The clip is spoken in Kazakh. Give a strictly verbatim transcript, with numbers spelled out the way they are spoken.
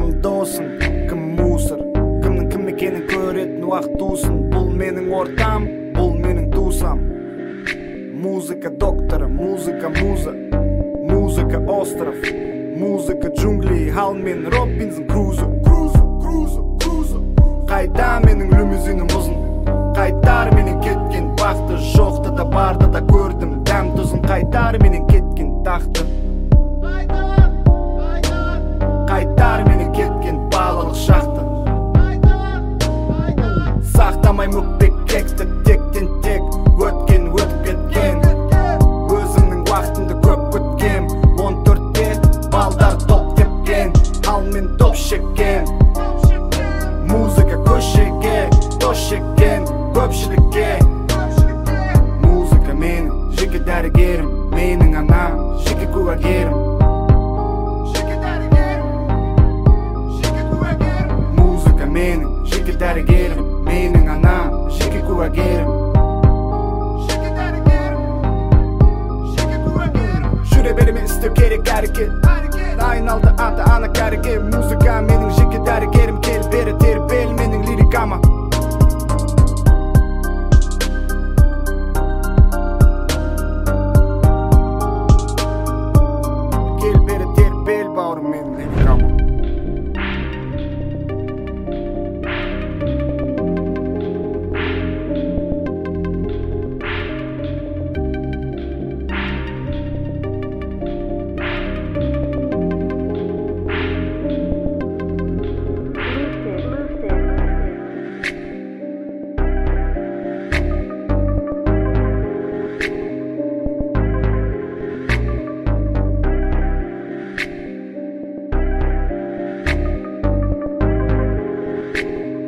Кім досың, кім мусор, кімнің кім екенін көретін уақыт тусын. Бұл менің ортам, бұл менің тусам. Музыка докторы, музыка муза, музыка остров, музыка джунгли, хал мен Робинзон Крузо. Крузо, Крузо, Крузо. Қайда менің лимузинім ұзын, қайтар менің кеткен бақты, жоқты да барды да көрдім дәм тұзын. Қайтар менің кеткен тақты, қайтар менің кеткен балалық шақты. Сақтамай мүкпек кексті, тектен тек өткен өтіп кеткен. Өзімнің уақытымды көп күткен, он төртте балдар топ тепкен, ал мен топ шеккен. Музыка көшеге тош шеккен көпшілікке. Музыка менің жеке дәрігерім, менің анам жеке куәгерім. Музыка менің жеке дәрігерім, менің анам жеке куәгерім. Жүре береме істеу керек әрекет, айналды ата ана кәріге. Музыка